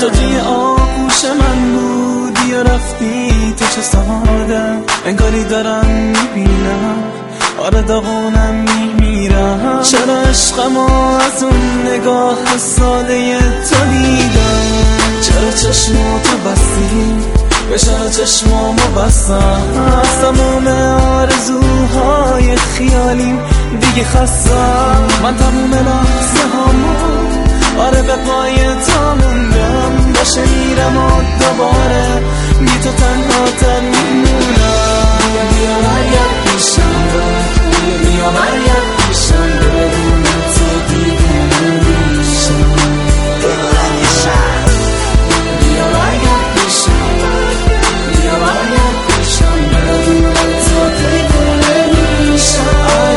تو توی آغوش من بودی یا رفتی تو چه سادم، انگاری دارم میبینم آره داغونم میمیرم. چرا عشقمو از اون نگاه ساده تو دیدم، چرا چشماتو بستی و چرا چشمامو بستم. از تموم آرزوهای خیالیم دیگه خستم. من تموم لحظه هامو آره به پای تا موندم. باشه میرم و دوباره بی تو تنها تر میمونم. بیا برگرد پیشم، بیا برگرد پیشم، بدون تو دیوونه میشم. بیا برگرد پیشم، بیا برگرد پیشم، بدون تو دیوونه میشم.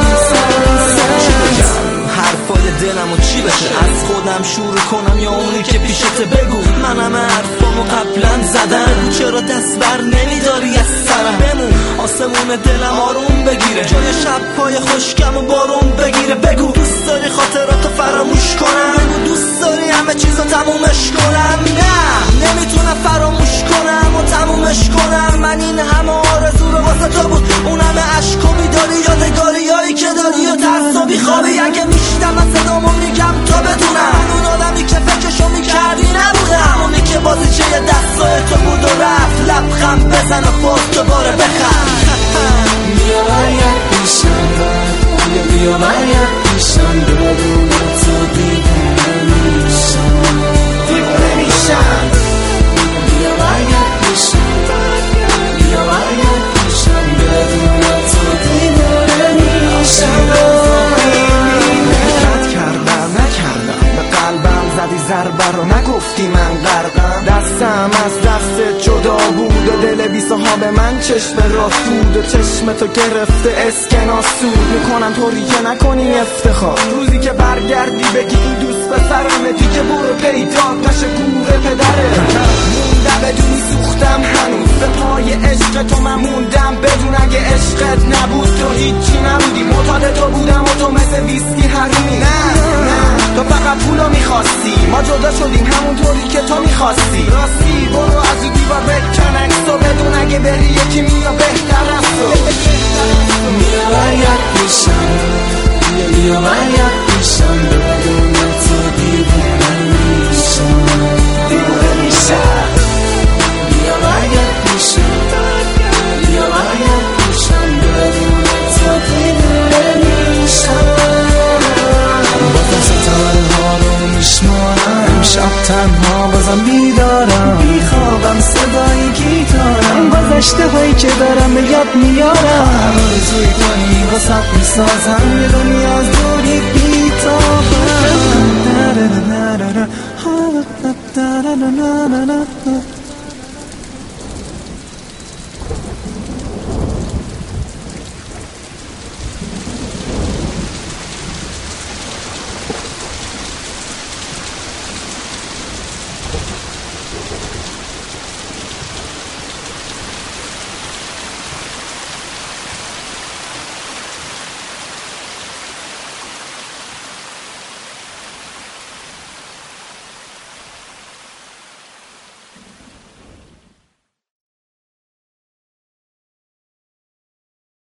حرفای دلمو چی بشه؟ از خودم شروع کنم یا اونی که پیشت بگو؟ من همه حرفامو قبلا زدم، چرا دست بر نمیداری از سرم؟ بمون آسمون دلم آروم بگیره، جای شب پای خشکم و بارون بگیره. بگو دوست داری خاطراتو فراموش کنم؟ بگو دوست داری همه چیزو تمومش کنم؟ نه نمیتونم فراموش کنم و تمومش کنم. من این همه آرزو رو واسه تو بود، اون همه عشق و بیداری، یادگاریایی که داری و ترس و بیخوابی. اگه میشیدم از صدامو میگم تا بدونم اون آدمی که فکرشو میکردی نبودم، اونی که بازیچه دستای تو بود و رفت. لبخند بزن و باز دوباره بخند. بیا برگرد پیشم، بیا برگرد پیشم، بدون تو دیوونه میشم، دیوونه میشم. بیا برگرد پیشم، بیا برگرد پیشم، بدون تو دیوونه میشم. ضربه رو نگفتی من غرقم، دستم از دست جدا بود و دل بی صاحب من چشم راست بود و چشم تو گرفته اسکناس سود میکنم طوری که نکنی افتخار. روزی که برگردی بگی این دوست پسرمه، دیگه برو پیدات نشه گوره پدره. موندم بدونی سوختم هنوز به پای عشق تو، من موندم بدون اگه عشقت نبود تو هیچی نبودی. معتاد تو بودم و تو مثل ویسکی حرومی. نه تو فقط پولو میخواستی، ما جدا شدیم همونطوری که تو میخواستی. راستی برو از این دیوار بکن عکسو، بدون اگه بری یکی میا بهتر از تو. بیا برگرد پیشم، بیا برگرد پیشم، بدون تو دیوونه میشم، دیوونه میشم. بیا برگرد پیشم، بیا برگرد پیشم، بدون تو دیوونه میشم. بازم ستاره ها رو میشمارم، امشب تنها بازم بیدارم، بیخوابم صدای گیتارم، گذشته هایی که دارم به یاد میارم. آرزوی کنی واسه میسازم، یه دنیا از دوری بیتابم.